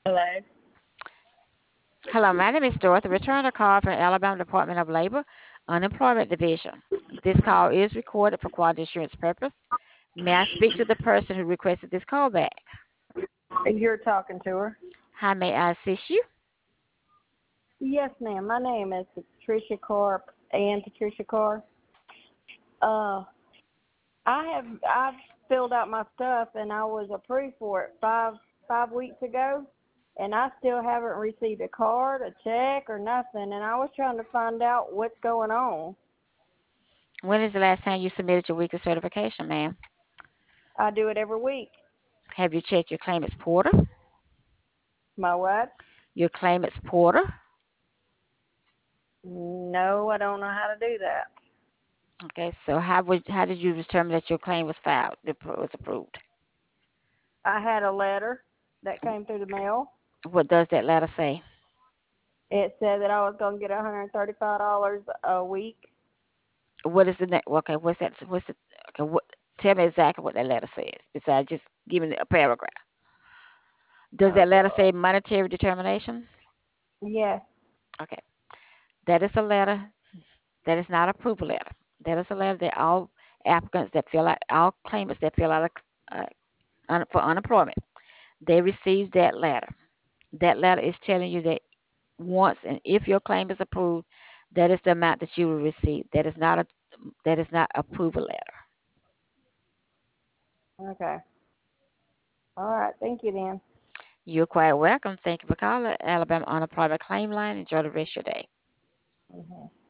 Hello. Hello, my name is Dorothy. Return a call from Alabama Department of Labor, Unemployment Division. This call is recorded for quality assurance purpose. May I speak to the person who requested this call back? You're talking to her. How may I assist you? Yes, ma'am. My name is Patricia Carr, and Patricia Carr. Uh, I've filled out my stuff and I was approved for it five weeks ago, and I still haven't received a card, a check, or nothing. And I was trying to find out what's going on. When is the last time you submitted your weekly certification, ma'am? I do it every week. Have you checked your claimant's portal? My what? Your claimant's portal? No, I don't know how to do that. Okay, so how did you determine that your claim was filed, was approved? I had a letter that came through the mail. What does that letter say? It said that I was going to get $135 a week. What is the okay? What's that? What's the okay? What? Tell me exactly what that letter says. Besides just giving a paragraph. Does Oh that letter God. say monetary determination? Yes. Okay, that is a letter. That is not approval letter. That is a letter that all applicants that fill out, all claimants that fill out for unemployment, they receive that letter. That letter is telling you that once and if your claim is approved, that is the amount that you will receive. That is not approval letter. Okay. All right. Thank you, then. You're quite welcome. Thank you for calling Alabama Unemployment Claim Line. Enjoy the rest of your day. Mhm.